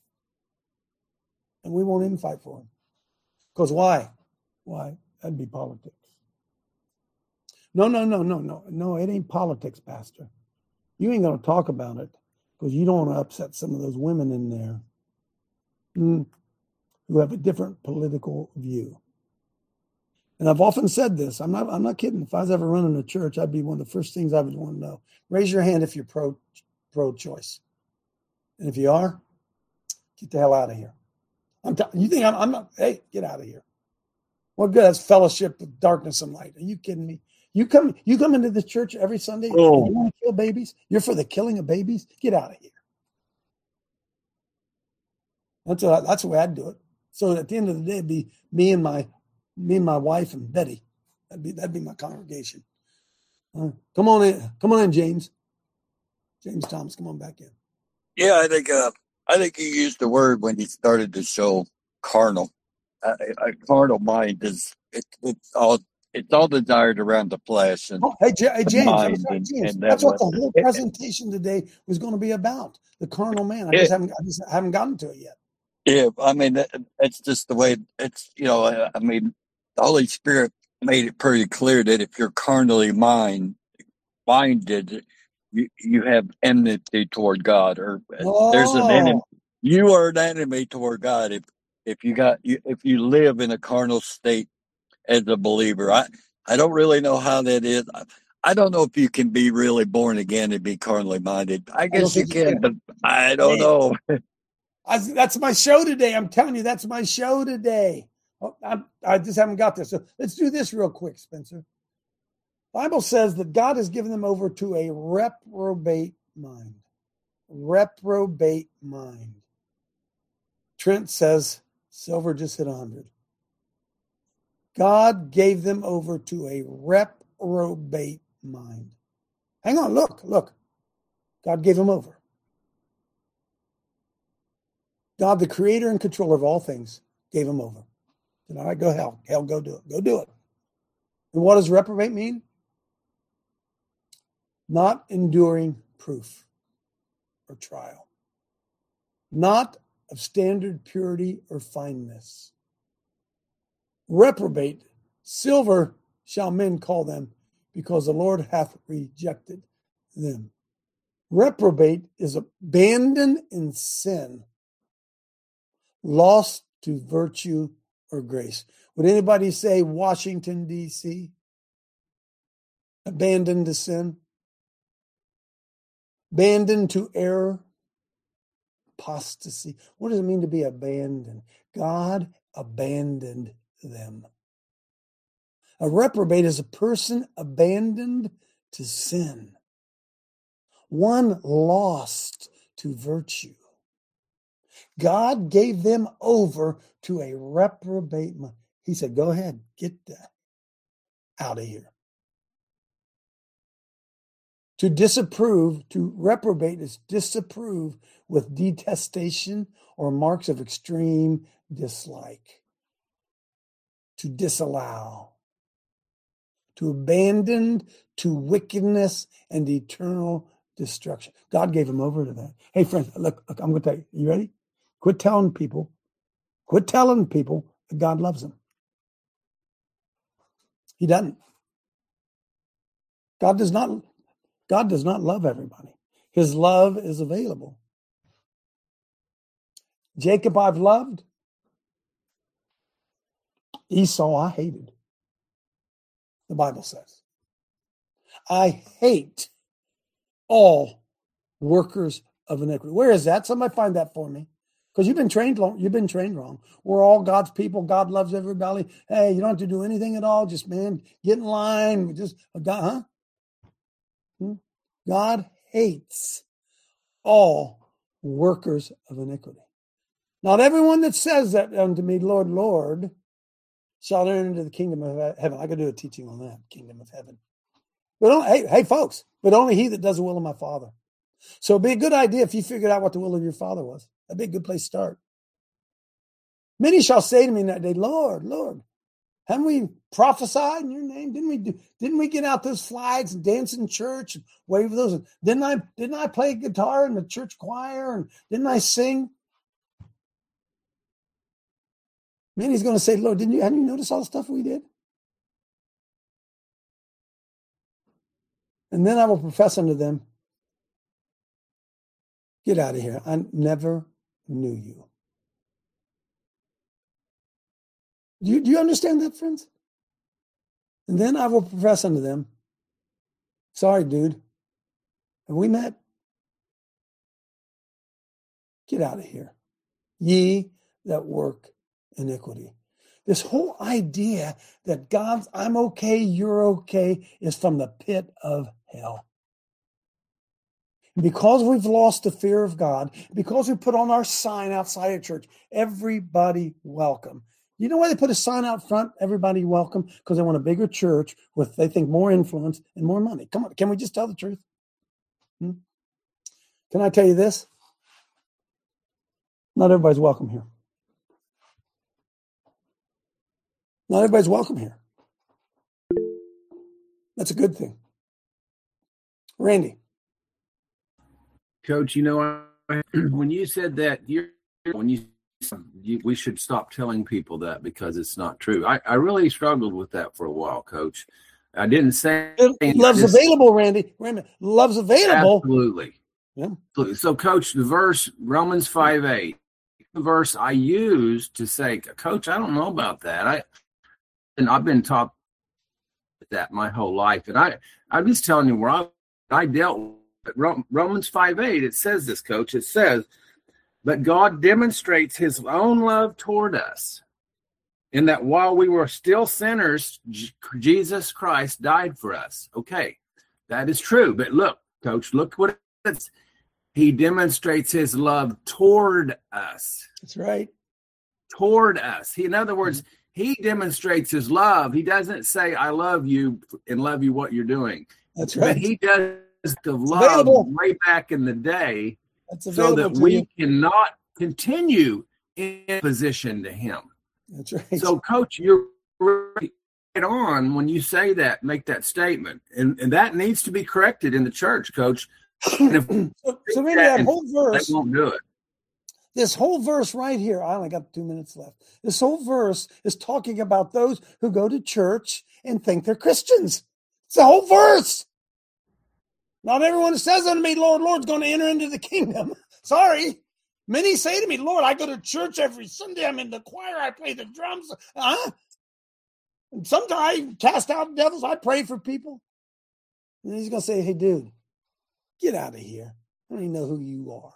And we won't even fight for them. Because why? Why? That'd be politics. No, no, no, no, no. No, it ain't politics, Pastor. You ain't going to talk about it because you don't want to upset some of those women in there mm, who have a different political view. And I've often said this. I'm not I'm not kidding. If I was ever running a church, I'd be one of the first things I would want to know. Raise your hand if you're pro pro-choice. And if you are, get the hell out of here. I'm t- you think I'm, I'm not, hey, get out of here. What good? That's fellowship with darkness and light. Are you kidding me? You come you come into the church every Sunday Oh. and you want to kill babies? You're for the killing of babies? Get out of here. That's what I, that's the way I'd do it. So at the end of the day, it'd be me and my me and my wife and Betty. That'd be that'd be my congregation. Uh, come on in, come on in, James. James Thomas, come on back in. Yeah, I think uh, I think you used the word when you started to show carnal. A, a carnal mind is it, it's all it's all desired around the flesh and Oh, hey, J- hey the James, I'm mind sorry, and, James. and That's that what the one. whole It, presentation today was going to be about. The carnal man. I it, just haven't I just haven't gotten to it yet. yeah, I mean that, it's just the way it's you know. I I mean, the Holy Spirit made it pretty clear that if you're carnally mind minded, you you have enmity toward God, or uh, there's an enemy. Oh, You are an enemy toward God if if you got you, if you live in a carnal state as a believer. I I don't really know how that is. I, I don't know if you can be really born again and be carnally minded. I I don't guess you think you can, can. but I don't Hey, know. I, that's my show today. I'm telling you, that's my show today. Oh, I'm, I just haven't got there. So let's do this real quick, Spencer. Bible says that God has given them over to a reprobate mind. Reprobate mind. Trent says silver just hit one hundred. God gave them over to a reprobate mind. Hang on, look, look. God gave them over. God, the creator and controller of all things, gave them over. Said, all right, go hell. Hell, go do it. Go do it. And what does reprobate mean? Not enduring proof or trial. Not of standard purity or fineness. Reprobate, silver shall men call them, because the Lord hath rejected them. Reprobate is abandoned in sin, lost to virtue or grace. Would anybody say Washington, D C? Abandoned to sin? Abandoned to error? Apostasy. What does it mean to be abandoned? God abandoned them. A reprobate is a person abandoned to sin, one lost to virtue. God gave them over to a reprobate mind. He said, go ahead, get that out of here. To disapprove, to reprobate is disapprove with detestation or marks of extreme dislike. To disallow. To abandon to wickedness and eternal destruction. God gave them over to that. Hey, friends, look, look I'm going to tell you. You ready? Quit telling people. Quit telling people that God loves them. He doesn't. God does not. God does not love everybody. His love is available. Jacob I've loved. Esau I hated. The Bible says. I hate all workers of iniquity. Where is that? Somebody find that for me. Because you've been trained long, you've been trained wrong. We're all God's people. God loves everybody. Hey, you don't have to do anything at all. Just, man, get in line. Just God, huh? God hates all workers of iniquity. Not everyone that says that unto me, Lord, Lord, shall enter into the kingdom of heaven. I could do a teaching on that, kingdom of heaven. But only, hey, hey, folks, but only he that does the will of my Father. So it'd be a good idea if you figured out what the will of your Father was. That'd be a good place to start. Many shall say to me in that day, Lord, Lord, haven't we prophesied in your name? Didn't we do, didn't we get out those flags and dance in church and wave those? And didn't I didn't I play guitar in the church choir? And didn't I sing? Man, he's going to say, Lord, didn't you, hadn't you noticed all the stuff we did? And then I will profess unto them, get out of here. I never knew you. Do you, do you understand that, friends? And then I will profess unto them, sorry, dude, have we met? Get out of here. Ye that work iniquity. This whole idea that God's, I'm okay, you're okay, is from the pit of hell. And because we've lost the fear of God, because we put on our sign outside of church, everybody welcome. You know why they put a sign out front, everybody welcome? Because they want a bigger church with, they think, more influence and more money. Come on, can we just tell the truth? Hmm? Can I tell you this? Not everybody's welcome here. Not everybody's welcome here. That's a good thing. Randy. Coach, you know, when you said that, you're, when you, you we should stop telling people that because it's not true. I, I really struggled with that for a while, Coach. I didn't say love's just, available, Randy. Wait a minute. Love's available. Absolutely. Yeah. So, Coach, the verse Romans five eight, the verse I used to say, Coach, I don't know about that. I and I've been taught that my whole life, and I I'm just telling you where I I dealt with Romans five eight. It says this, Coach. It says, but God demonstrates his own love toward us in that while we were still sinners, J- Jesus Christ died for us. Okay, that is true. But look, Coach, look what it is. He demonstrates his love toward us. That's right. Toward us. He, in other words, he demonstrates his love. He doesn't say, I love you and love you what you're doing. That's right. But he does the love available. way back in the day That's so that we you. cannot continue in position to him. That's right. So, Coach, you're right on when you say that, make that statement. And, and that needs to be corrected in the church, Coach. And if so, so Randy, that whole verse, they won't do it. This whole verse right here, I only got two minutes left. This whole verse is talking about those who go to church and think they're Christians. It's the whole verse. Not everyone who says unto me, Lord, Lord, is going to enter into the kingdom. Sorry. Many say to me, Lord, I go to church every Sunday. I'm in the choir. I play the drums. Huh? And sometimes I cast out devils. I pray for people. And he's going to say, hey, dude, get out of here. I don't even know who you are.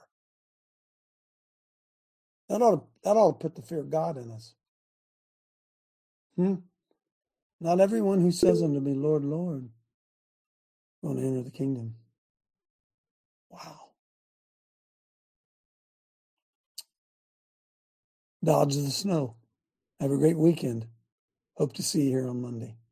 That ought to, that ought to put the fear of God in us. Hmm? Not everyone who says unto me, Lord, Lord, going to enter the kingdom. Wow. Dodge the snow. Have a great weekend. Hope to see you here on Monday.